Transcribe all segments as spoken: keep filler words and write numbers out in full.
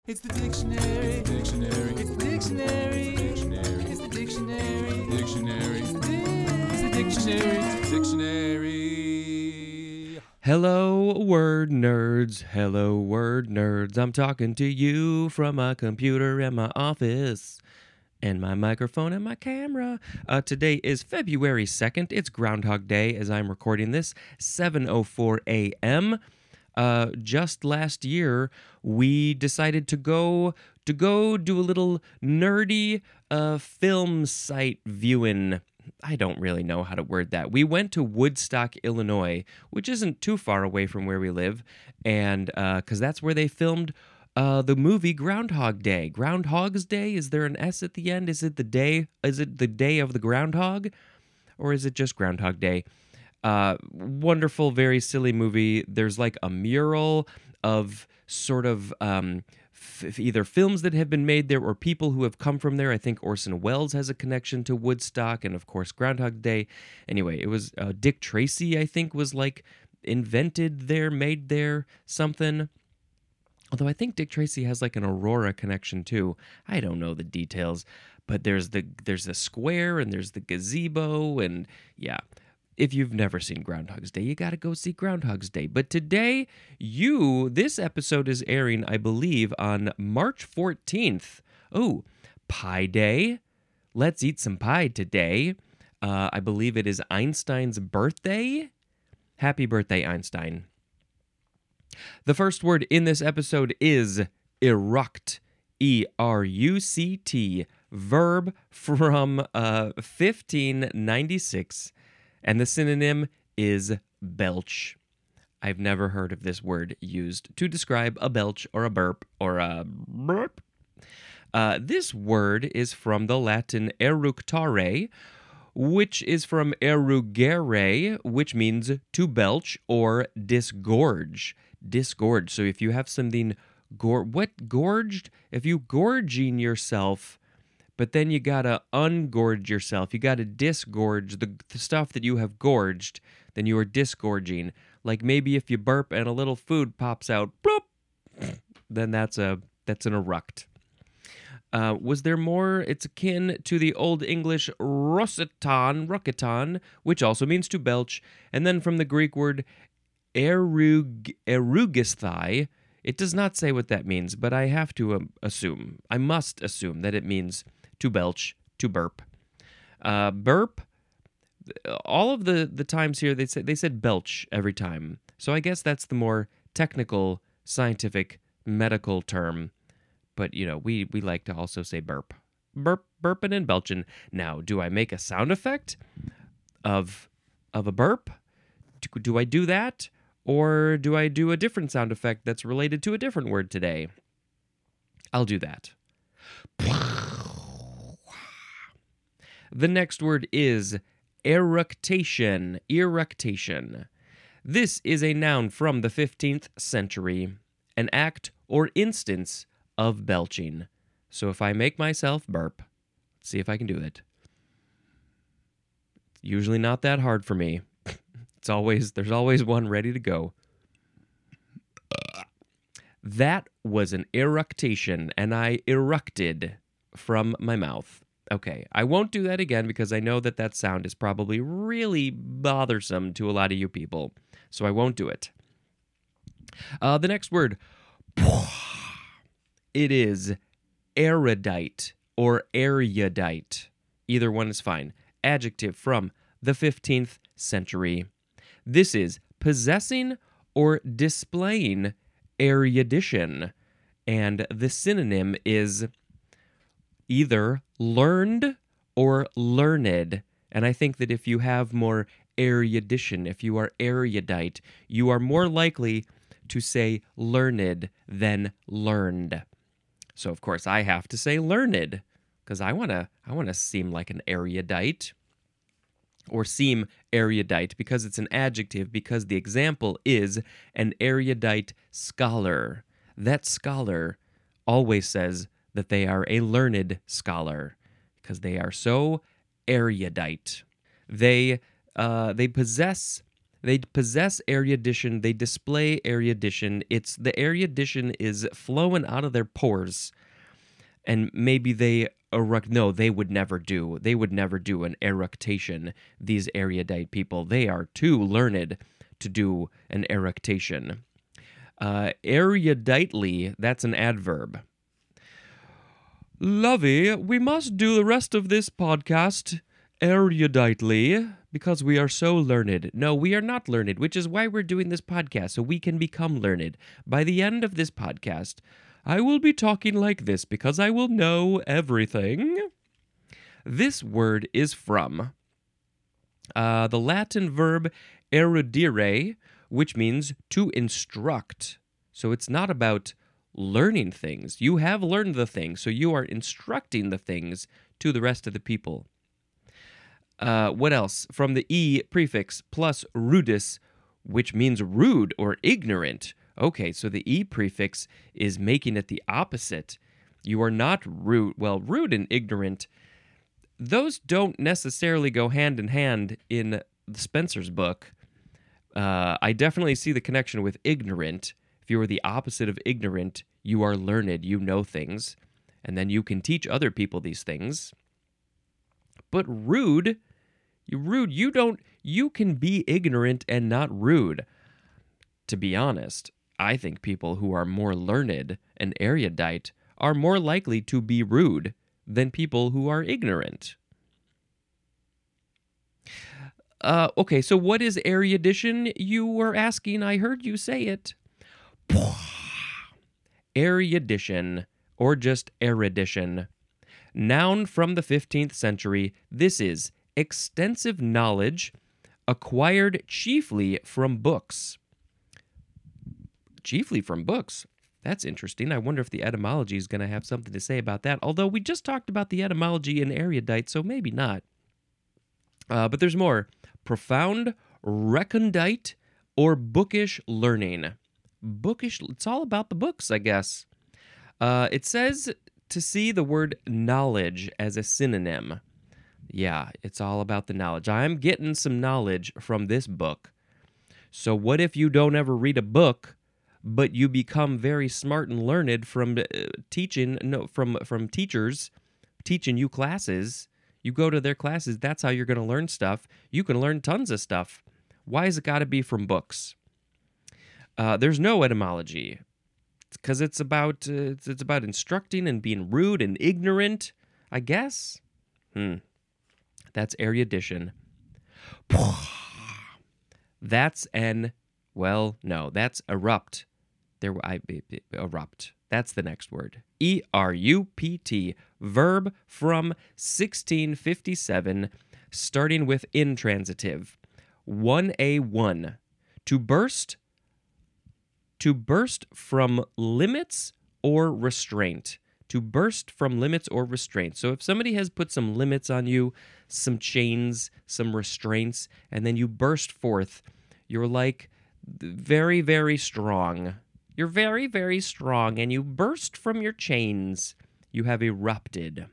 It's the dictionary. Dictionary. It's the dictionary. Dictionary. It's the dictionary. Dictionary. It's the dictionary. Dictionary. Hello, word nerds. Hello, word nerds. I'm talking to you from my computer and my office and my microphone and my camera. Uh, today is February second. It's Groundhog Day as I'm recording this, seven oh four a.m. Uh, just last year, we decided to go to go do a little nerdy uh, film site viewing. I don't really know how to word that. We went to Woodstock, Illinois, which isn't too far away from where we live, and because uh, that's where they filmed uh, the movie Groundhog Day. Groundhog's Day? Is there an S at the end? Is it the day? Is it the day of the groundhog, or is it just Groundhog Day? Uh, wonderful, very silly movie. There's like a mural of sort of um, f- either films that have been made there or people who have come from there. I think Orson Welles has a connection to Woodstock and, of course, Groundhog Day. Anyway, it was uh, Dick Tracy, I think, was like invented there, made there, something. Although I think Dick Tracy has like an Aurora connection too. I don't know the details, but there's the there's the square and there's the gazebo and yeah. If you've never seen Groundhog's Day, you got to go see Groundhog's Day. But today, you, this episode is airing, I believe, on March fourteenth. Oh, Pie Day. Let's eat some pie today. Uh, I believe it is Einstein's birthday. Happy birthday, Einstein. The first word in this episode is eruct. E R U C T. Verb from uh, fifteen ninety-six. And the synonym is belch. I've never heard of this word used to describe a belch or a burp or a burp. Uh, this word is from the Latin eructare, which is from erugere, which means to belch or disgorge. Disgorge. So if you have something, gor- what gorged? If you gorging yourself, but then you gotta ungorge yourself. You gotta disgorge the, the stuff that you have gorged. Then you are disgorging. Like maybe if you burp and a little food pops out, bloop, then that's a that's an eruct. Uh, was there more? It's akin to the Old English rosetan, roketan, which also means to belch. And then from the Greek word erug, erugisthai, it does not say what that means, but I have to um, assume, I must assume that it means to belch, to burp. Uh, burp, all of the, the times here, they said, they said belch every time. So I guess that's the more technical, scientific, medical term. But, you know, we, we like to also say burp. Burp, burping and belching. Now, do I make a sound effect of, of a burp? Do, do I do that? Or do I do a different sound effect that's related to a different word today? I'll do that. The next word is eructation. Eructation. This is a noun from the fifteenth century, an act or instance of belching. So if I make myself burp, let's see if I can do it. It's usually not that hard for me. It's always, there's always one ready to go. That was an eructation, and I eructed from my mouth. Okay, I won't do that again because I know that that sound is probably really bothersome to a lot of you people, so I won't do it. Uh, the next word, it is erudite or erudite. Either one is fine. Adjective from the fifteenth century. This is possessing or displaying erudition, and the synonym is either learned or learned. And I think that if you have more erudition, if you are erudite, you are more likely to say learned than learned. So of course I have to say learned because I want to I want to seem like an erudite. Or seem erudite because it's an adjective, because the example is an erudite scholar. That scholar always says that they are a learned scholar because they are so erudite. They uh, they possess They possess erudition. They display erudition. It's the erudition is flowing out of their pores, and maybe they eruct. No, they would never do. They would never do an eructation. These erudite people, they are too learned to do an eructation. Uh, eruditely, that's an adverb. Lovey, we must do the rest of this podcast eruditely because we are so learned. No, we are not learned, which is why we're doing this podcast, so we can become learned. By the end of this podcast, I will be talking like this because I will know everything. This word is from uh, the Latin verb erudire, which means to instruct. So it's not about learning things. You have learned the thing, so you are instructing the things to the rest of the people. Uh, what else? From the E prefix plus rudis, which means rude or ignorant. Okay, so the E prefix is making it the opposite. You are not rude. Well, rude and ignorant, those don't necessarily go hand in hand in Spencer's book. Uh, I definitely see the connection with ignorant. If you are the opposite of ignorant, you are learned, you know things, and then you can teach other people these things. But rude, you rude, you don't, you can be ignorant and not rude. To be honest, I think people who are more learned and erudite are more likely to be rude than people who are ignorant. Uh, okay, so what is erudition? You were asking, I heard you say it. Erudition, or just erudition. Noun from the fifteenth century. This is extensive knowledge acquired chiefly from books. Chiefly from books. That's interesting. I wonder if the etymology is going to have something to say about that. Although we just talked about the etymology in erudite, so maybe not. Uh, but there's more. Profound, recondite, or bookish learning. Bookish, it's all about the books, I guess. Uh, it says to see the word knowledge as a synonym. Yeah, it's all about the knowledge. I'm getting some knowledge from this book. So what if you don't ever read a book, but you become very smart and learned from uh, teaching, no, from from teachers teaching you classes? You go to their classes, that's how you're going to learn stuff. You can learn tons of stuff. Why has it got to be from books? Uh, there's no etymology, because it's about uh, it's, it's about instructing and being rude and ignorant, I guess. Hmm. That's erudition. That's an well, no, that's erupt. There, I erupt. That's the next word. E R U P T, verb from sixteen fifty-seven, starting with intransitive. one A one, to burst. To burst from limits or restraint. To burst from limits or restraint. So if somebody has put some limits on you, some chains, some restraints, and then you burst forth, you're like very, very strong. You're very, very strong, and you burst from your chains. You have erupted.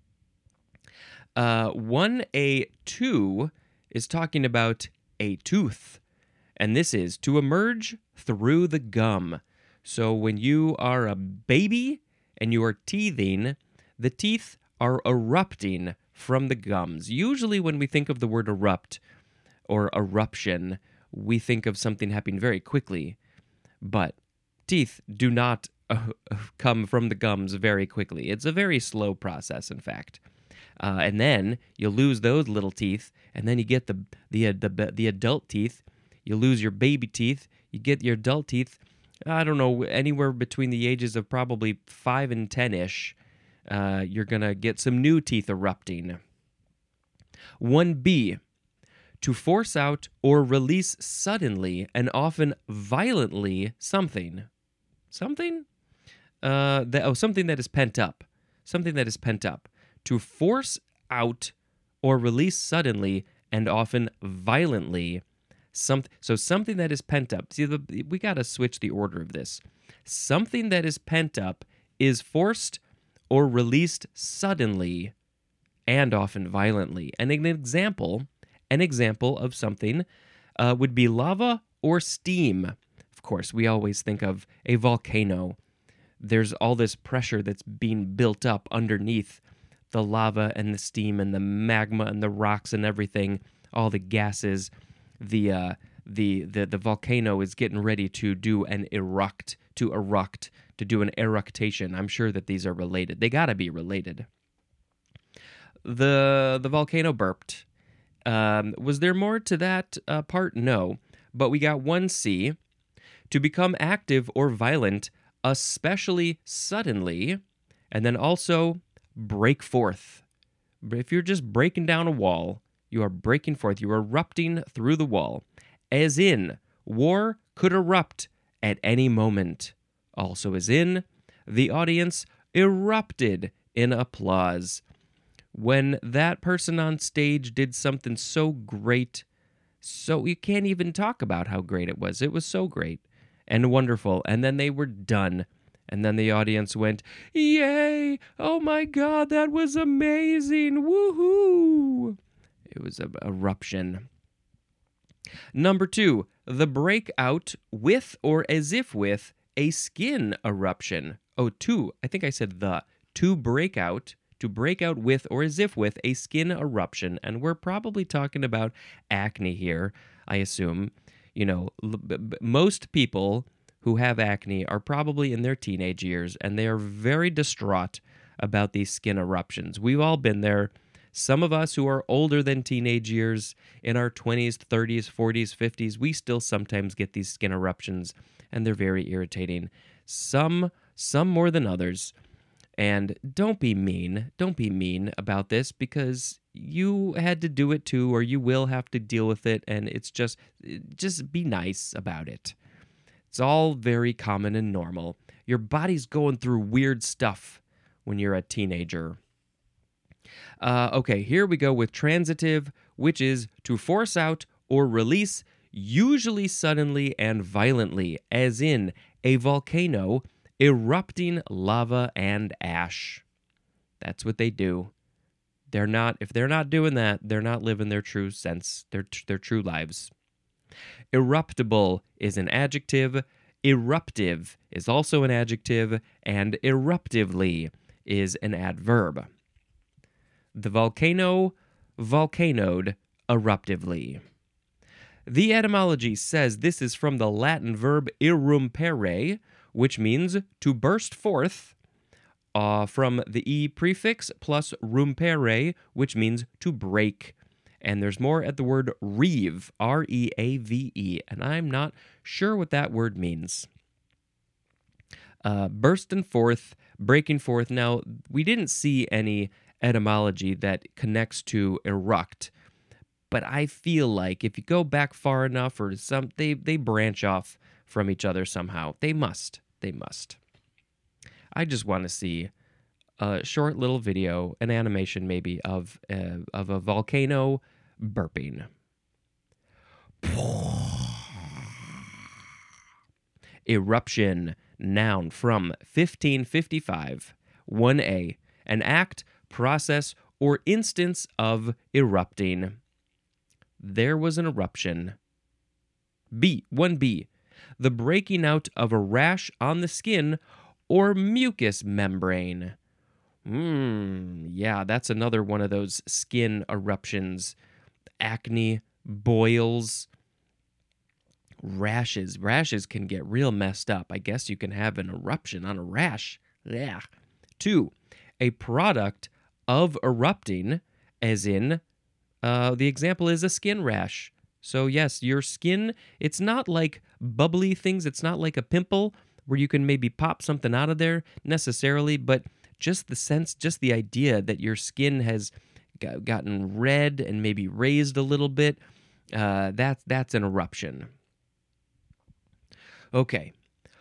Uh, one A two is talking about a tooth. And this is to emerge through the gum. So when you are a baby and you are teething, the teeth are erupting from the gums. Usually when we think of the word erupt or eruption, we think of something happening very quickly. But teeth do not uh, come from the gums very quickly. It's a very slow process, in fact. Uh, and then you lose those little teeth, and then you get the the the, the adult teeth. You lose your baby teeth. You get your adult teeth, I don't know, anywhere between the ages of probably five and ten-ish. Uh, you're going to get some new teeth erupting. one B, to force out or release suddenly and often violently something. Something? Uh, that, oh, something that is pent up. Something that is pent up. To force out or release suddenly and often violently Some, so something that is pent up. See, the, we got to switch the order of this. Something that is pent up is forced or released suddenly and often violently. And an example, an example of something uh, would be lava or steam. Of course, we always think of a volcano. There's all this pressure that's being built up underneath the lava and the steam and the magma and the rocks and everything, all the gases. The uh, the the the volcano is getting ready to do an erupt, to eruct, to do an eructation. I'm sure that these are related. They gotta be related. The the volcano burped. Um, was there more to that uh, part? No, but we got one C. To become active or violent, especially suddenly, and then also break forth. If you're just breaking down a wall, you are breaking forth. You are erupting through the wall. As in, war could erupt at any moment. Also as in, the audience erupted in applause. When that person on stage did something so great, so you can't even talk about how great it was. It was so great and wonderful. And then they were done. And then the audience went, yay! Oh my God, that was amazing! Woohoo! It was an eruption. Number two, the breakout with or as if with a skin eruption. Oh, two. I think I said the. To break out, to break out with or as if with a skin eruption. And we're probably talking about acne here, I assume. You know, most people who have acne are probably in their teenage years, and they are very distraught about these skin eruptions. We've all been there. Some of us who are older than teenage years, in our twenties, thirties, forties, fifties, we still sometimes get these skin eruptions, and they're very irritating. Some, some more than others. And don't be mean. Don't be mean about this, because you had to do it too, or you will have to deal with it, and it's just, just be nice about it. It's all very common and normal. Your body's going through weird stuff when you're a teenager. Uh, okay, here we go with transitive, which is to force out or release, usually suddenly and violently, as in a volcano erupting lava and ash. That's what they do. They're not, if they're not doing that, they're not living their true sense, their, their true lives. Eruptible is an adjective, eruptive is also an adjective, and eruptively is an adverb. The volcano volcanoed eruptively. The etymology says this is from the Latin verb irrumpere, which means to burst forth, uh, from the e prefix plus rumpere, which means to break. And there's more at the word reave, R E A V E, and I'm not sure what that word means. Uh, bursting forth, breaking forth. Now, we didn't see any etymology that connects to eruct, but I feel like if you go back far enough, or some, they, they branch off from each other somehow. They must. They must. I just want to see a short little video, an animation maybe, of, uh, of a volcano burping. Eruption, noun from fifteen fifty-five. one A, an act, process, or instance of erupting. There was an eruption. B, one B, the breaking out of a rash on the skin or mucous membrane. Hmm, yeah, that's another one of those skin eruptions. Acne, boils, rashes. Rashes can get real messed up. I guess you can have an eruption on a rash. Yeah. Two, a product of erupting, as in, uh, the example is a skin rash. So yes, your skin, it's not like bubbly things. It's not like a pimple where you can maybe pop something out of there necessarily, but just the sense, just the idea that your skin has got, gotten red and maybe raised a little bit, uh, that's, that's an eruption. Okay.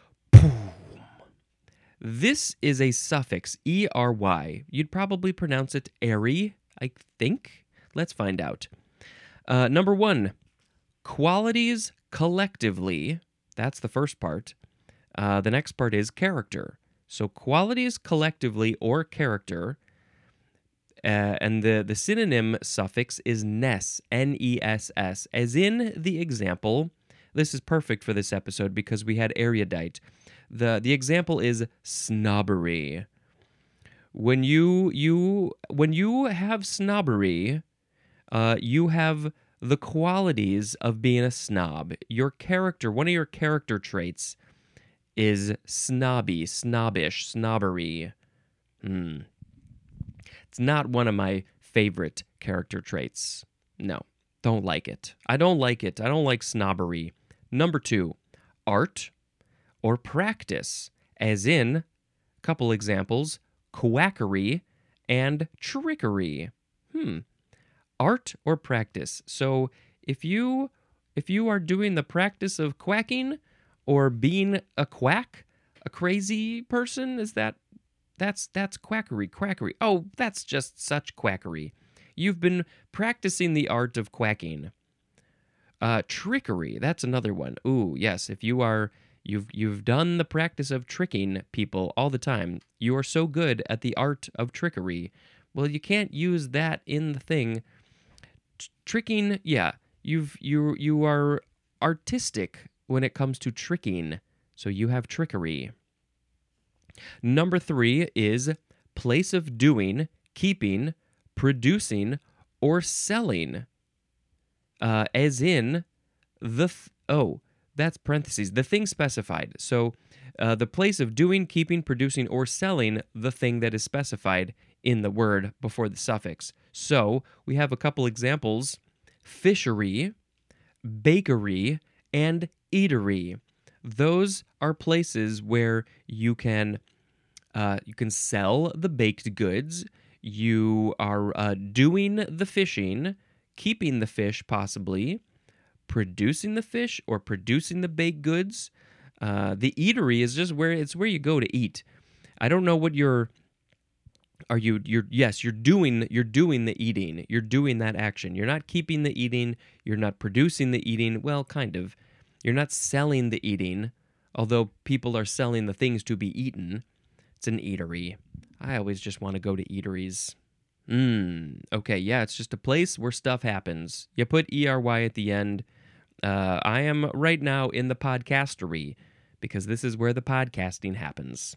This is a suffix, E R Y. You'd probably pronounce it airy, I think. Let's find out. Uh, number one, qualities collectively. That's the first part. Uh, the next part is character. So qualities collectively or character. uh, and the, the synonym suffix is ness, N E S S, as in the example. This is perfect for this episode because we had erudite. The, the example is snobbery. When you you when you have snobbery, uh, you have the qualities of being a snob. Your character, one of your character traits is snobby, snobbish, snobbery. Hmm. It's not one of my favorite character traits. No, don't like it. I don't like it. I don't like snobbery. Number two, art or practice, as in, a couple examples, quackery and trickery. Hmm. Art or practice. So if you if you are doing the practice of quacking or being a quack, a crazy person, is that that's that's quackery, quackery. Oh, that's just such quackery. You've been practicing the art of quacking. Uh, trickery, that's another one. Ooh, yes, if you are you've you've done the practice of tricking people all the time. You are so good at the art of trickery. Well, you can't use that in the thing. T- tricking, yeah, you've you you are artistic when it comes to tricking. So you have trickery. Number three is place of doing, keeping, producing, or selling. Uh, as in the th- oh, that's parentheses. The thing specified. So uh, the place of doing, keeping, producing, or selling the thing that is specified in the word before the suffix. So we have a couple examples: fishery, bakery, and eatery. Those are places where you can uh, you can sell the baked goods. You are uh, doing the fishing, keeping the fish possibly, producing the fish or producing the baked goods. Uh, the eatery is just where it's where you go to eat. I don't know what you're. Are you? You're yes. You're doing. You're doing the eating. You're doing that action. You're not keeping the eating. You're not producing the eating. Well, kind of. You're not selling the eating, although people are selling the things to be eaten. It's an eatery. I always just want to go to eateries. Mm, okay, yeah, it's just a place where stuff happens. You put E R Y at the end. Uh, I am right now in the podcastery because this is where the podcasting happens.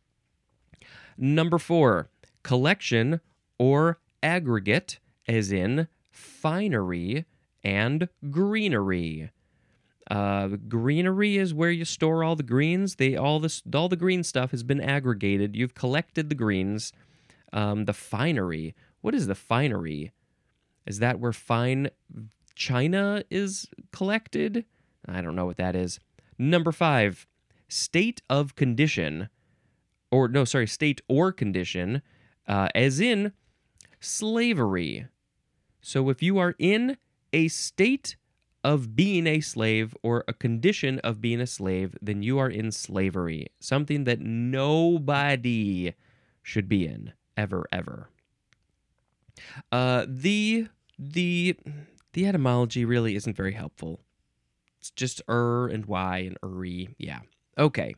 Number four, collection or aggregate, as in finery and greenery. Uh, greenery is where you store all the greens. They all this all the green stuff has been aggregated. You've collected the greens. Um, the finery. What is the finery? Is that where fine china is collected? I don't know what that is. Number five, state of condition, or no, sorry, state or condition, uh, as in slavery. So if you are in a state of being a slave or a condition of being a slave, then you are in slavery, something that nobody should be in, ever, ever. Uh, the the the etymology really isn't very helpful. It's just er and y and uri. Yeah. Okay.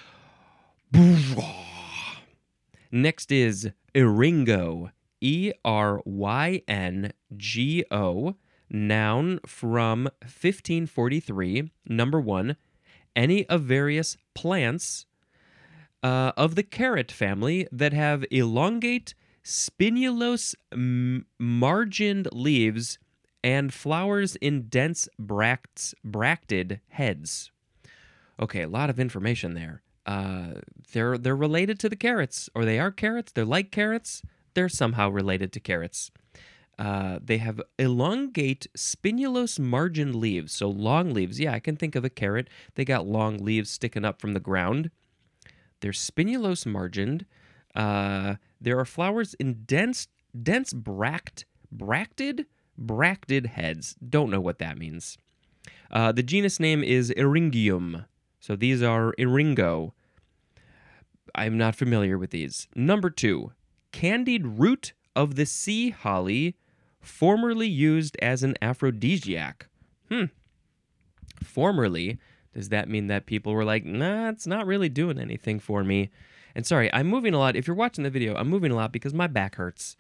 Next is Eringo. E R Y N G O. Noun from fifteen forty-three. Number one, any of various plants uh, of the carrot family that have elongate, spinulose, m- margined leaves and flowers in dense bracts, bracted heads. Okay, a lot of information there. Uh, they're they're related to the carrots, or they are carrots. They're like carrots. They're somehow related to carrots. Uh, they have elongate, spinulose margined leaves, so long leaves. Yeah, I can think of a carrot. They got long leaves sticking up from the ground. They're spinulose margined. Uh, there are flowers in dense, dense bract, bracted, bracted heads. Don't know what that means. Uh, the genus name is Eryngium. So these are Eringo. I'm not familiar with these. Number two, candied root of the sea holly, formerly used as an aphrodisiac. Hmm. Formerly, does that mean that people were like, nah, it's not really doing anything for me? And sorry, I'm moving a lot. If you're watching the video, I'm moving a lot because my back hurts.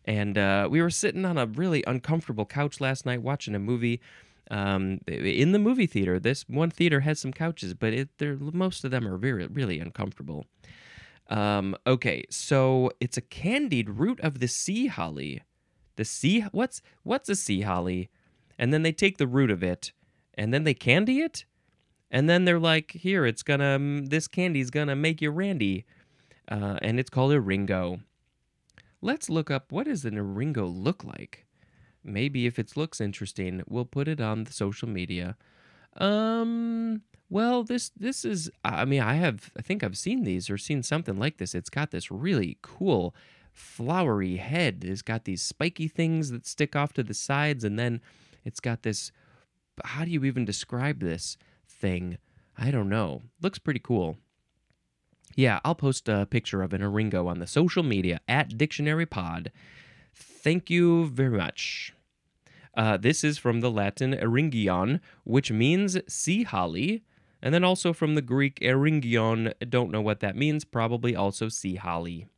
And uh, we were sitting on a really uncomfortable couch last night watching a movie. Um, in the movie theater, this one theater has some couches, but it, they're, most of them are very, really uncomfortable. Um, okay, so it's a candied root of the sea holly. The sea, what's what's a sea holly? And then they take the root of it, and then they candy it, and then they're like, here, it's gonna, this candy's gonna make you randy, uh, and it's called a Ringo. Let's look up, what does an Ringo look like? Maybe if it looks interesting, we'll put it on the social media. Um, well, this this is, I mean, I have, I think I've seen these or seen something like this. It's got this really cool flowery head. It's got these spiky things that stick off to the sides, and then it's got this, how do you even describe this thing? I don't know. Looks pretty cool. Yeah, I'll post a picture of an Ringo on the social media at Dictionary Pod. Thank you very much. Uh, this is from the Latin eryngion, which means sea holly, and then also from the Greek eryngion, don't know what that means, probably also sea holly.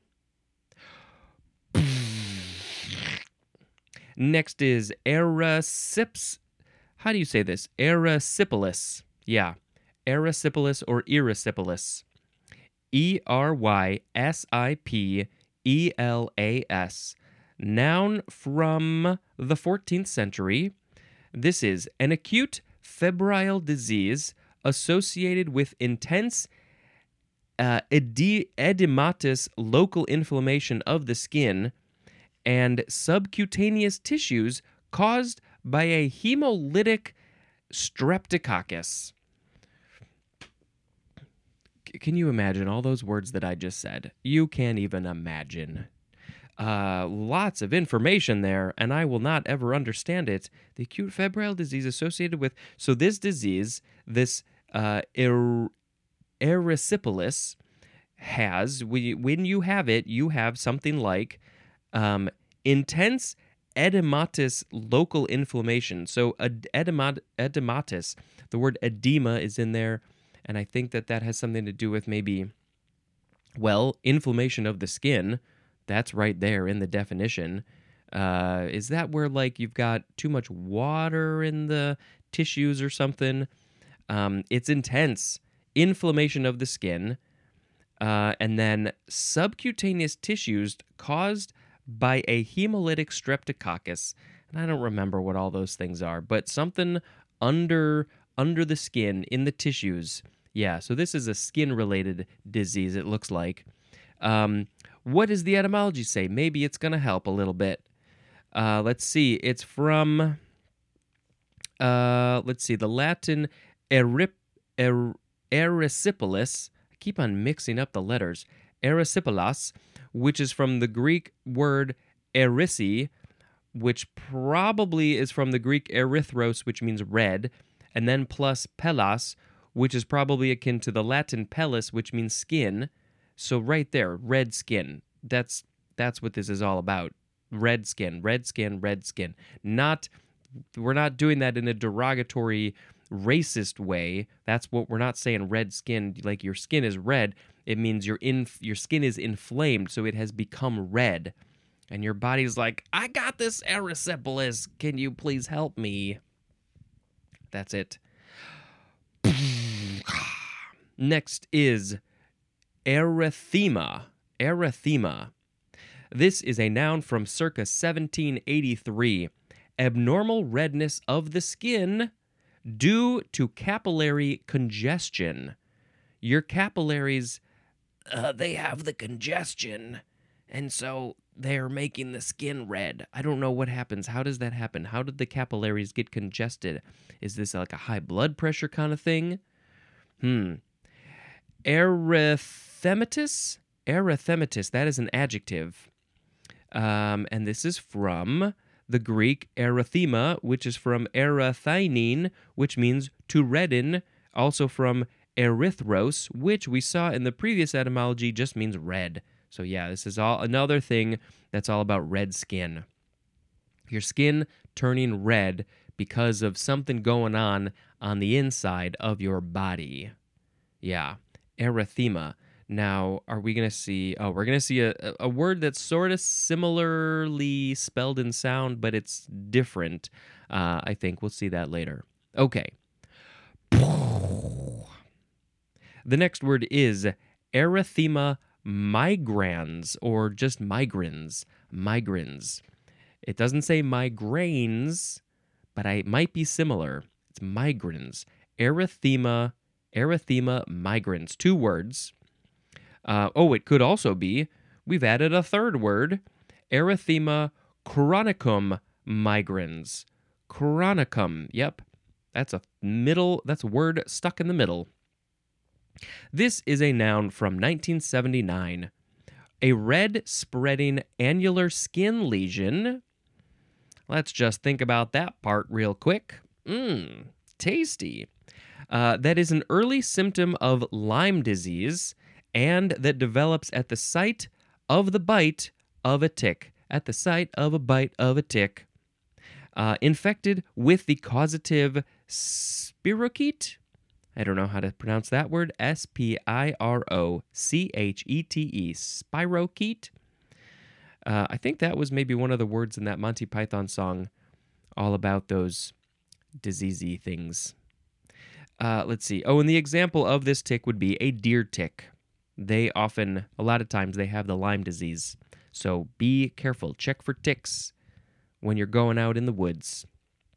Next is Erysips. How do you say this? Erysipelas. Yeah, Erysipelas or Erysipelas. E R Y S I P E L A S. Noun from the fourteenth century. This is an acute febrile disease associated with intense uh, edi- edematous local inflammation of the skin and subcutaneous tissues caused by a hemolytic streptococcus. C- can you imagine all those words that I just said? You can't even imagine. Uh, lots of information there, and I will not ever understand it. The acute febrile disease associated with... So this disease, this uh, er- erysipelas, has, we, when you have it, you have something like um, intense edematous local inflammation. So ed- edemat- edematous, the word edema is in there, and I think that that has something to do with maybe, well, inflammation of the skin. That's right there in the definition. Uh, is that where, like, you've got too much water in the tissues or something? Um, it's intense inflammation of the skin, uh, and then subcutaneous tissues caused by a hemolytic streptococcus. And I don't remember what all those things are, but something under under the skin, in the tissues. Yeah, so this is a skin-related disease, it looks like. Um... What does the etymology say? Maybe it's going to help a little bit. Uh, let's see. It's from, uh, let's see, the Latin erip, er, erysipelas. I keep on mixing up the letters. Erysipelas, which is from the Greek word erysi, which probably is from the Greek erythros, which means red, and then plus pelas, which is probably akin to the Latin pellis, which means skin. So right there, red skin. That's that's what this is all about. Red skin, red skin, red skin. Not, we're not doing that in a derogatory, racist way. That's what we're not saying. Red skin, like your skin is red. It means your in your skin is inflamed, so it has become red, and your body's like, I got this erysipelas. Can you please help me? That's it. Next is erythema. Erythema. This is a noun from circa seventeen eighty-three. Abnormal redness of the skin due to capillary congestion. Your capillaries, uh, they have the congestion, and so they're making the skin red. I don't know what happens. How does that happen? How did the capillaries get congested? Is this like a high blood pressure kind of thing? Hmm. Erythematous? Erythematous, that is an adjective. Um, and this is from the Greek erythema, which is from erythinin, which means to redden, also from erythros, which we saw in the previous etymology just means red. So yeah, this is all another thing that's all about red skin. Your skin turning red because of something going on on the inside of your body. Yeah, erythema. Now, are we going to see... Oh, we're going to see a, a word that's sort of similarly spelled in sound, but it's different. Uh, I think we'll see that later. Okay. The next word is erythema migrans, or just migrans. Migrans. It doesn't say migraines, but I, it might be similar. It's migrans. Erythema, erythema migrans. Two words. Uh, oh, it could also be, we've added a third word, erythema chronicum migrans. Chronicum, yep. That's a middle, that's a word stuck in the middle. This is a noun from nineteen seventy-nine. A red spreading annular skin lesion. Let's just think about that part real quick. Mmm, tasty. Uh, that is an early symptom of Lyme disease, and that develops at the site of the bite of a tick. At the site of a bite of a tick. Uh, infected with the causative spirochete. I don't know how to pronounce that word. S P I R O C H E T E. Spirochete. Uh, I think that was maybe one of the words in that Monty Python song all about those diseasey things. Uh, let's see. Oh, and the example of this tick would be a deer tick. They often, a lot of times, they have the Lyme disease. So be careful. Check for ticks when you're going out in the woods.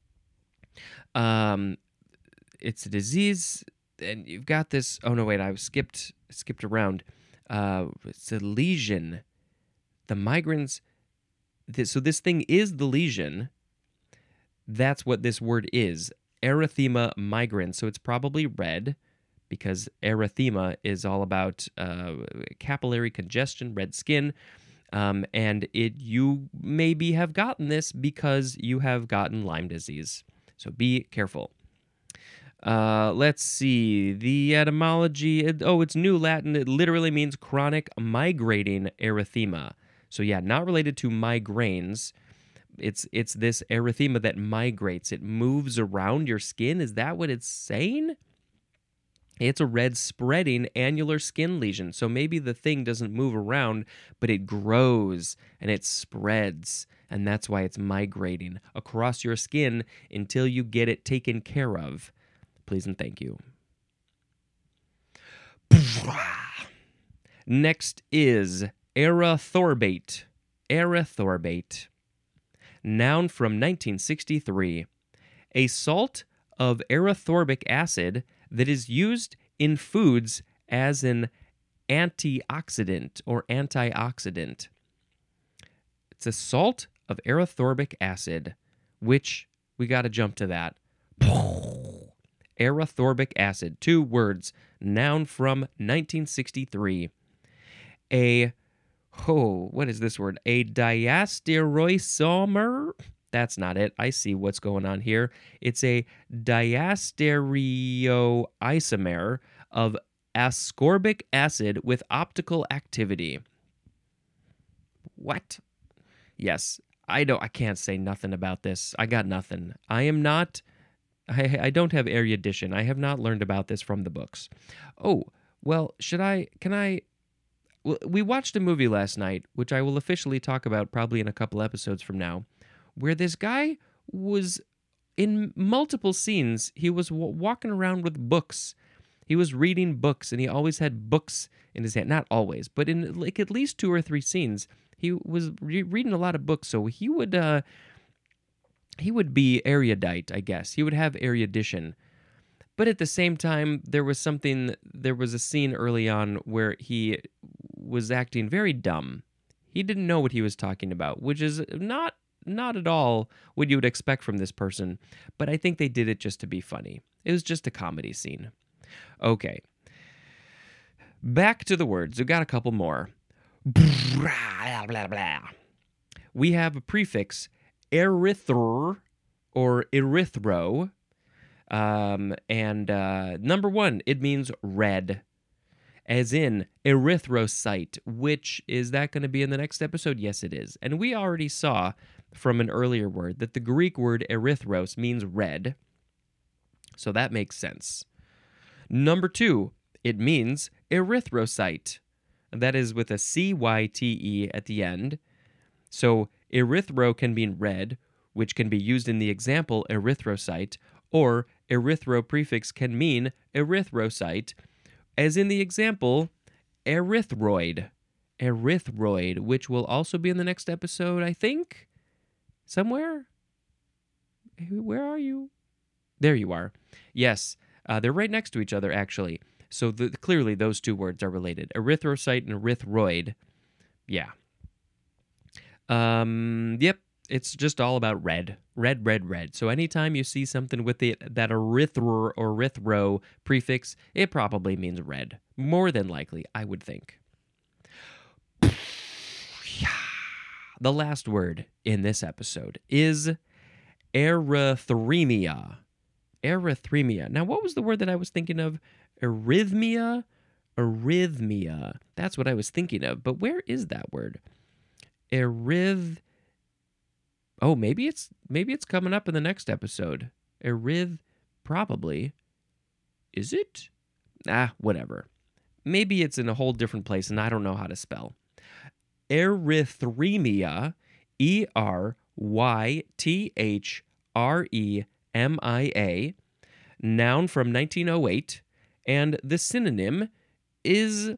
Um, it's a disease, and you've got this... Oh, no, wait, I skipped skipped around. Uh, it's a lesion. The migrants... This, so this thing is the lesion. That's what this word is. Erythema migrans. So it's probably red, because erythema is all about uh, capillary congestion, red skin, um, and it you maybe have gotten this because you have gotten Lyme disease. So be careful. Uh, let's see. The etymology, it, oh, it's New Latin. It literally means chronic migrating erythema. So yeah, not related to migraines. It's, it's this erythema that migrates. It moves around your skin. Is that what it's saying? It's a red spreading annular skin lesion. So maybe the thing doesn't move around, but it grows and it spreads. And that's why it's migrating across your skin until you get it taken care of. Please and thank you. Next is erythorbate. Erythorbate. Noun from nineteen sixty-three. A salt of erythorbic acid that is used in foods as an antioxidant or antioxidant. It's a salt of erythorbic acid, which we got to jump to that. Erythorbic acid, two words, noun from nineteen sixty-three. A, oh, what is this word? A diastereoisomer? That's not it. I see what's going on here. It's a diastereoisomer of ascorbic acid with optical activity. What? Yes, I don't. I can't say nothing about this. I got nothing. I am not. I, I don't have erudition. I have not learned about this from the books. Oh, well, should I? Can I? Well, we watched a movie last night, which I will officially talk about probably in a couple episodes from now, where this guy was in multiple scenes. He was w- walking around with books. He was reading books, and he always had books in his hand. Not always, but in like at least two or three scenes, he was re- reading a lot of books. So he would uh, he would be erudite, I guess. He would have erudition. But at the same time, there was something. There was a scene early on where he was acting very dumb. He didn't know what he was talking about, which is not not at all what you would expect from this person. But I think they did it just to be funny. It was just a comedy scene. Okay. Back to the words. We've got a couple more. We have a prefix erythr or erythro. Um, and uh, number one, it means red, as in erythrocyte, which is that going to be in the next episode? Yes, it is. And we already saw from an earlier word that the Greek word erythros means red. So that makes sense. Number two, It means erythrocyte. That is with a C Y T E at the end. So erythro can mean red, which can be used in the example erythrocyte, or erythro prefix can mean erythrocyte, as in the example erythroid. Erythroid, which will also be in the next episode, I think? Somewhere? Where are you? There you are. Yes, uh, they're right next to each other, actually. So the, clearly those two words are related. Erythrocyte and erythroid. Yeah. Um, yep, it's just all about red. Red, red, red. So anytime you see something with the, that erythro or erythro prefix, it probably means red. More than likely, I would think. The last word in this episode is erythremia. Erythremia. Now, what was the word that I was thinking of? Arrhythmia? Arrhythmia. That's what I was thinking of. But where is that word? Eryth. Oh, maybe it's maybe it's coming up in the next episode. Eryth. Probably. Is it? Ah, whatever. Maybe it's in a whole different place, and I don't know how to spell. Erythremia. E R Y T H R E M I A. Noun from nineteen oh eight. And the synonym is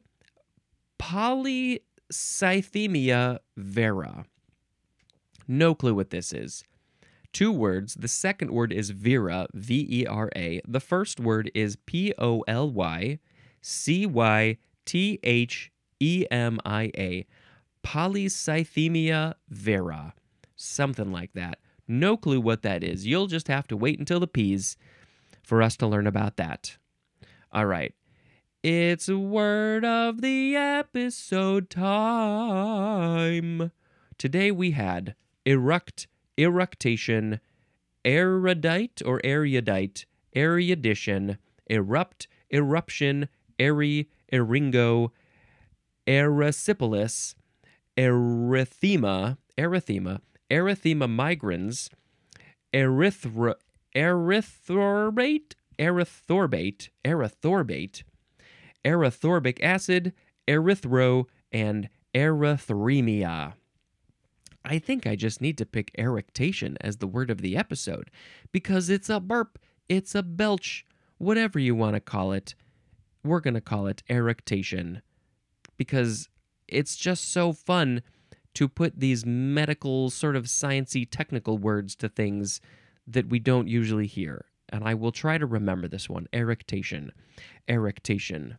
polycythemia vera. No clue what this is. Two words. The second word is vera, V E R A. The first word is P O L Y C Y T H E M I A. Polycythemia vera. Something like that. No clue what that is. You'll just have to wait until the P's for us to learn about that. All right. It's word of the episode time. Today we had eruct, eructation, erudite or erudite, erudition, erupt, eruption, eri, eringo, erysipelas, erythema, erythema, erythema migrans, erythro, erythorbate, erythorbate, erythorbate, erythorbic acid, erythro, and erythremia. I think I just need to pick eructation as the word of the episode because it's a burp, it's a belch, whatever you want to call it. We're going to call it eructation because it's just so fun to put these medical, sort of sciencey, technical words to things that we don't usually hear. And I will try to remember this one. Eructation. Eructation.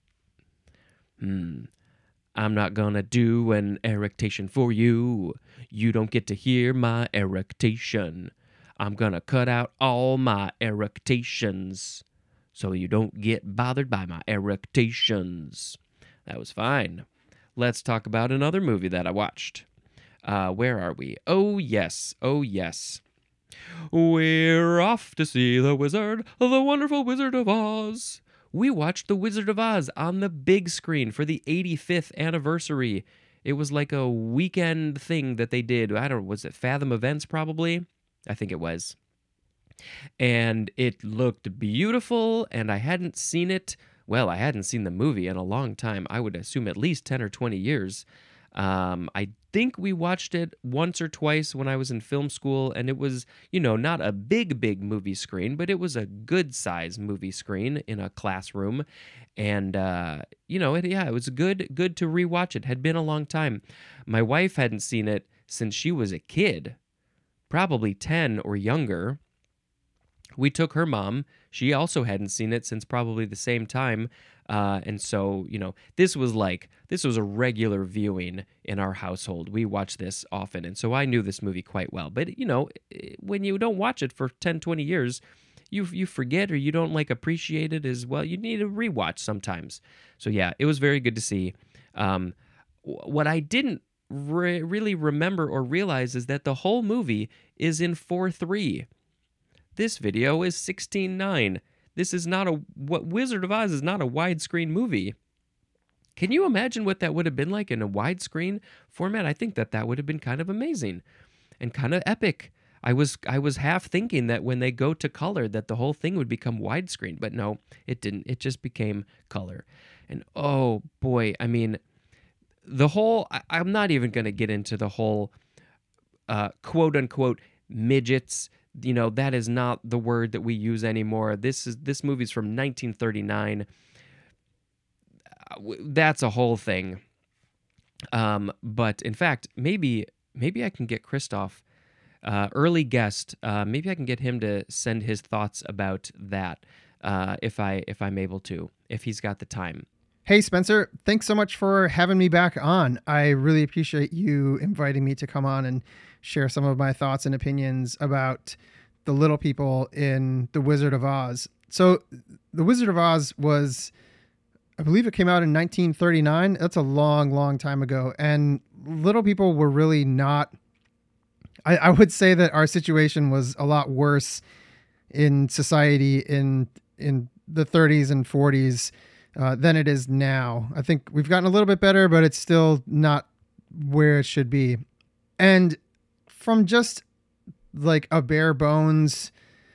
Hmm. I'm not gonna do an eructation for you. You don't get to hear my eructation. I'm gonna cut out all my eructations so you don't get bothered by my eructations. That was fine. Let's talk about another movie that I watched. Uh, where are we? Oh, yes. Oh, yes. We're off to see the wizard, the wonderful Wizard of Oz. We watched The Wizard of Oz on the big screen for the eighty-fifth anniversary. It was like a weekend thing that they did. I don't know, was it Fathom Events probably? I think it was. And it looked beautiful, and I hadn't seen it. Well, I hadn't seen the movie in a long time. I would assume at least ten or twenty years. Um, I think we watched it once or twice when I was in film school, and it was, you know, not a big, big movie screen, but it was a good-sized movie screen in a classroom. And, uh, you know, it, yeah, it was good, good to rewatch it. Had been a long time. My wife hadn't seen it since she was a kid, probably ten or younger. We took her mom. She also hadn't seen it since probably the same time. Uh, and so, you know, this was like, this was a regular viewing in our household. We watched this often. And so I knew this movie quite well. But, you know, when you don't watch it for ten, twenty years, you you forget or you don't like appreciate it as well. You need a rewatch sometimes. So, yeah, it was very good to see. Um, what I didn't re- really remember or realize is that the whole movie is in four three. This video is sixteen nine. This is not a, what Wizard of Oz is not a widescreen movie. Can you imagine what that would have been like in a widescreen format? I think that that would have been kind of amazing and kind of epic. I was I was half thinking that when they go to color that the whole thing would become widescreen, but no, it didn't. It just became color. And oh boy, I mean, the whole I, I'm not even going to get into the whole uh, quote unquote midgets. You know, that is not the word that we use anymore. This is this movie's from nineteen thirty-nine. That's a whole thing. Um, but in fact, maybe maybe I can get Christoph, uh, early guest. Uh, maybe I can get him to send his thoughts about that uh, if I if I'm able to, if he's got the time. Hey, Spencer, thanks so much for having me back on. I really appreciate you inviting me to come on and share some of my thoughts and opinions about the little people in The Wizard of Oz. So The Wizard of Oz was, I believe it came out in nineteen thirty-nine. That's a long, long time ago. And little people were really not, I, I would say that our situation was a lot worse in society in, in the thirties and forties uh, than it is now. I think we've gotten a little bit better, but it's still not where it should be. And from just like a bare bones,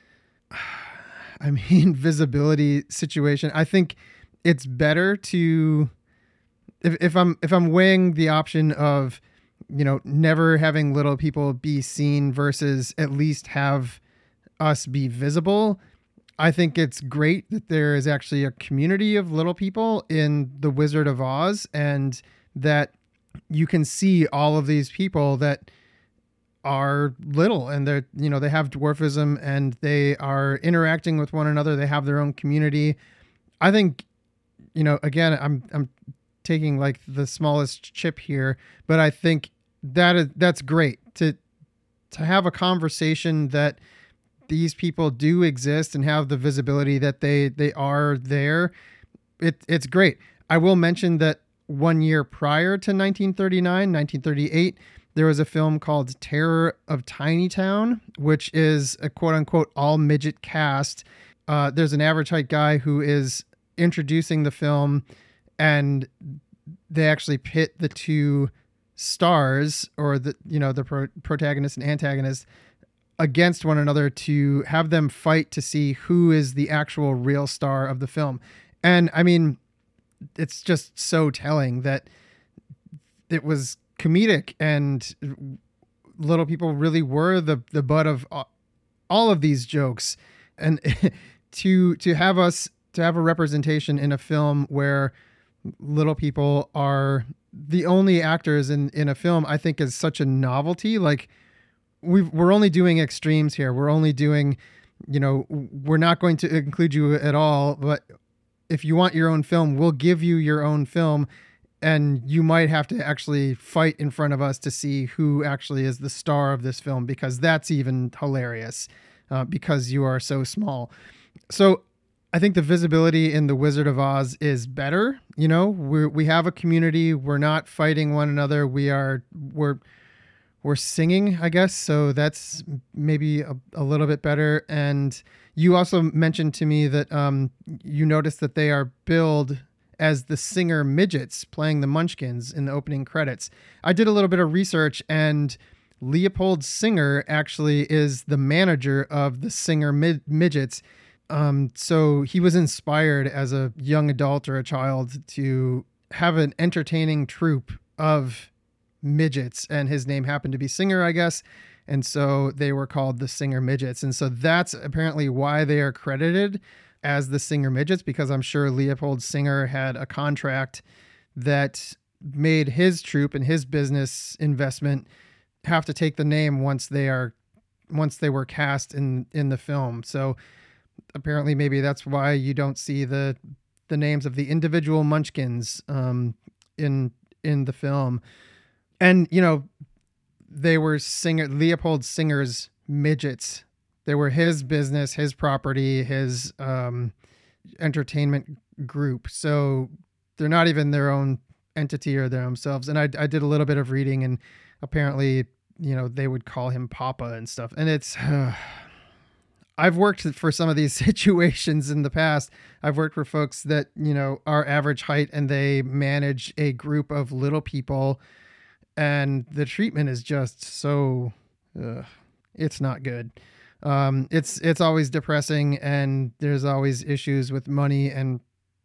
I mean, visibility situation, I think it's better to, if, if I'm, if I'm weighing the option of, you know, never having little people be seen versus at least have us be visible, I think it's great that there is actually a community of little people in The Wizard of Oz, and that you can see all of these people that are little, and they're, you know, they have dwarfism and they are interacting with one another. They have their own community. I think, you know, again, I'm, I'm taking like the smallest chip here, but I think that is, that's great to, to have a conversation that these people do exist and have the visibility that they, they are there. It, it's great. I will mention that one year prior to nineteen thirty-nine, nineteen thirty-eight, there was a film called Terror of Tiny Town, which is a quote unquote all midget cast. Uh, there's an average height guy who is introducing the film, and they actually pit the two stars, or the, you know, the pro- protagonist and antagonist, against one another to have them fight to see who is the actual real star of the film. And I mean, it's just so telling that it was comedic, and little people really were the, the butt of all of these jokes. And to, to have us, to have a representation in a film where little people are the only actors in, in a film, I think is such a novelty. Like, We've, we're only doing extremes here. We're only doing, you know, we're not going to include you at all, but if you want your own film, we'll give you your own film, and you might have to actually fight in front of us to see who actually is the star of this film, because that's even hilarious uh, because you are so small. So I think the visibility in The Wizard of Oz is better. You know, we we have a community. We're not fighting one another. We are, we're, We're singing, I guess. So that's maybe a, a little bit better. And you also mentioned to me that um, you noticed that they are billed as the Singer Midgets playing the Munchkins in the opening credits. I did a little bit of research, and Leopold Singer actually is the manager of the Singer Mid- Midgets. Um, so he was inspired as a young adult or a child to have an entertaining troupe of midgets, and his name happened to be Singer, I guess, and so they were called the Singer Midgets. And so that's apparently why they are credited as the Singer Midgets, because I'm sure Leopold Singer had a contract that made his troupe and his business investment have to take the name once they are once they were cast in in the film. So apparently maybe that's why you don't see the the names of the individual Munchkins um in in the film. And, you know, they were Singer, Leopold Singer's midgets. They were his business, his property, his um, entertainment group. So they're not even their own entity or their themselves. And I, I did a little bit of reading, and apparently, you know, they would call him Papa and stuff. And it's, uh, I've worked for some of these situations in the past. I've worked for folks that, you know, are average height, and they manage a group of little people. And the treatment is just so, uh, it's not good. Um, it's it's always depressing, and there's always issues with money and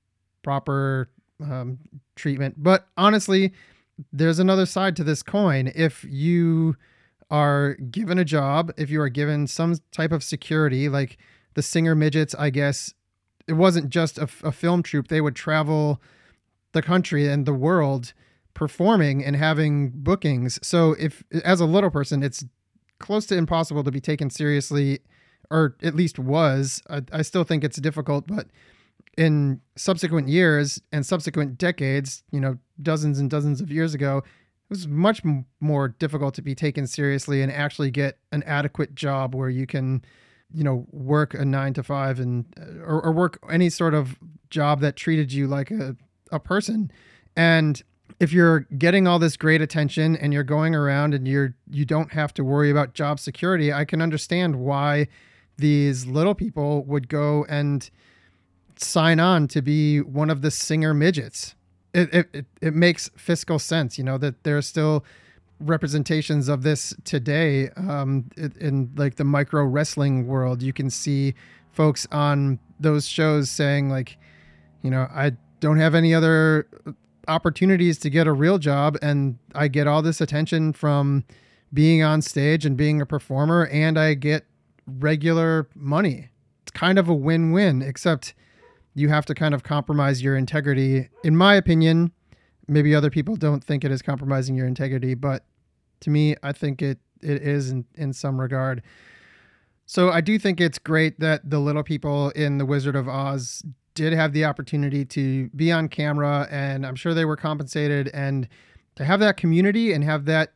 proper um, treatment. But honestly, there's another side to this coin. If you are given a job, if you are given some type of security, like the Singer Midgets, I guess it wasn't just a, a film troupe. They would travel the country and the world performing and having bookings. So if, as a little person, it's close to impossible to be taken seriously, or at least was. I, I still think it's difficult, but in subsequent years and subsequent decades, you know, dozens and dozens of years ago, it was much m- more difficult to be taken seriously and actually get an adequate job where you can, you know, work a nine to five and or, or work any sort of job that treated you like a, a person. And if you're getting all this great attention and you're going around and you're you don't have to worry about job security, I can understand why these little people would go and sign on to be one of the Singer Midgets. It, it, it, it makes fiscal sense, you know, that there are still representations of this today. Um, in, in like the micro wrestling world, you can see folks on those shows saying like, you know, I don't have any other opportunities to get a real job, and I get all this attention from being on stage and being a performer, and I get regular money. It's kind of a win-win, except you have to kind of compromise your integrity. In my opinion, maybe other people don't think it is compromising your integrity, but to me, I think it it is in, in some regard. So I do think it's great that the little people in The Wizard of Oz did have the opportunity to be on camera, and I'm sure they were compensated, and to have that community and have that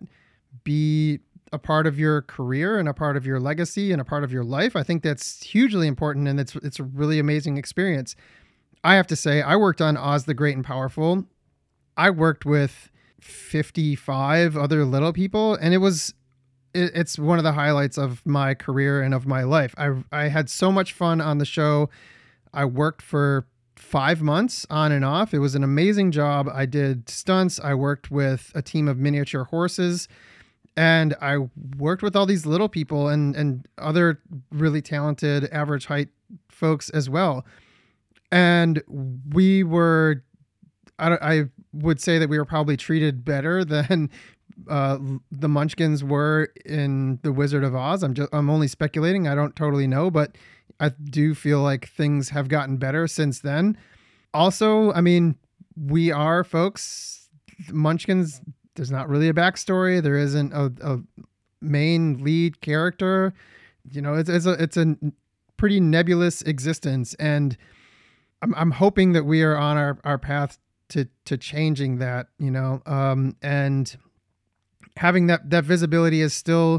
be a part of your career and a part of your legacy and a part of your life. I think that's hugely important, and it's it's a really amazing experience. I have to say, I worked on Oz the Great and Powerful. I worked with fifty-five other little people, and it was it, it's one of the highlights of my career and of my life. I I had so much fun on the show. I worked for five months on and off. It was an amazing job. I did stunts. I worked with a team of miniature horses, and I worked with all these little people and, and other really talented average height folks as well. And we were, I, I would say that we were probably treated better than uh, the Munchkins were in The Wizard of Oz. I'm just, I'm only speculating. I don't totally know, but I do feel like things have gotten better since then. Also, I mean, we are folks, Munchkins, there's not really a backstory. There isn't a, a main lead character. You know, it's, it's a, it's a pretty nebulous existence. And I'm, I'm hoping that we are on our, our path to, to changing that, you know, um, and having that, that visibility is still,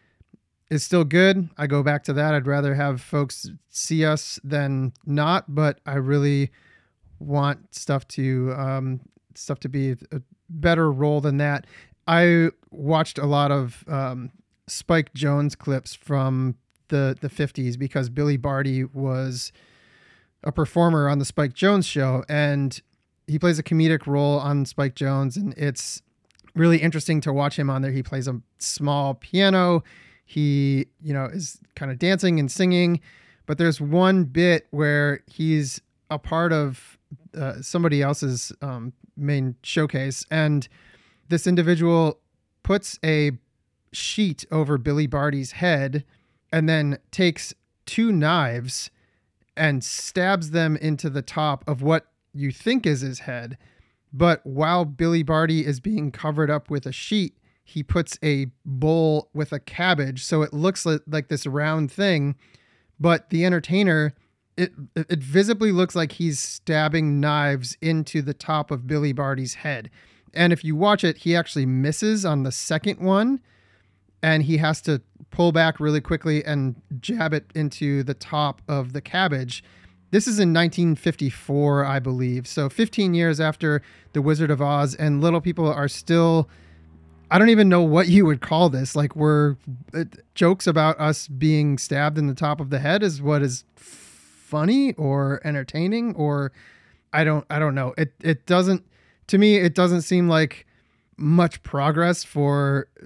is still good. I go back to that. I'd rather have folks see us than not, but I really want stuff to, um, stuff to be a better role than that. I watched a lot of, um, Spike Jonze clips from the, the fifties because Billy Barty was a performer on the Spike Jonze show, and he plays a comedic role on Spike Jonze, and it's really interesting to watch him on there. He plays a small piano. He, you know, is kind of dancing and singing, but there's one bit where he's a part of uh, somebody else's um, main showcase, and this individual puts a sheet over Billy Barty's head and then takes two knives and stabs them into the top of what you think is his head. But while Billy Barty is being covered up with a sheet, he puts a bowl with a cabbage, so it looks like, like this round thing, but the entertainer, it it visibly looks like he's stabbing knives into the top of Billy Barty's head. And if you watch it, he actually misses on the second one, and he has to pull back really quickly and jab it into the top of the cabbage. This is in nineteen fifty-four, I believe. So fifteen years after The Wizard of Oz, and little people are still, I don't even know what you would call this. Like, we're uh, jokes about us being stabbed in the top of the head is what is funny or entertaining, or I don't, I don't know. It, it doesn't, to me, it doesn't seem like much progress for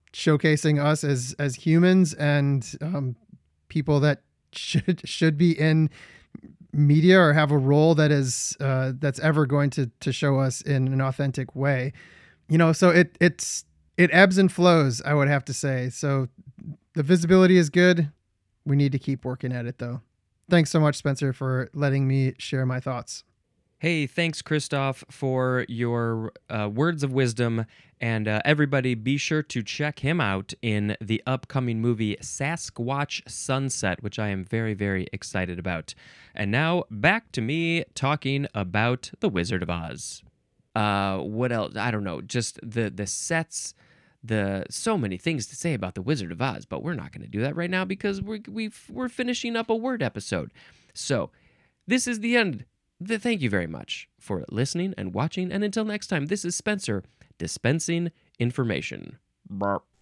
showcasing us as as humans and um, people that should should be in media or have a role that is uh, that's ever going to to show us in an authentic way. You know, so it it's it ebbs and flows, I would have to say. So the visibility is good. We need to keep working at it, though. Thanks so much, Spencer, for letting me share my thoughts. Hey, thanks, Christoph, for your uh, words of wisdom. And uh, everybody, be sure to check him out in the upcoming movie Sasquatch Sunset, which I am very, very excited about. And now back to me talking about The Wizard of Oz. Uh, what else? I don't know. Just the the sets, the so many things to say about The Wizard of Oz, but we're not going to do that right now because we're we've, we're finishing up a word episode. So this is the end. The, thank you very much for listening and watching. And until next time, this is Spencer dispensing information. Burp.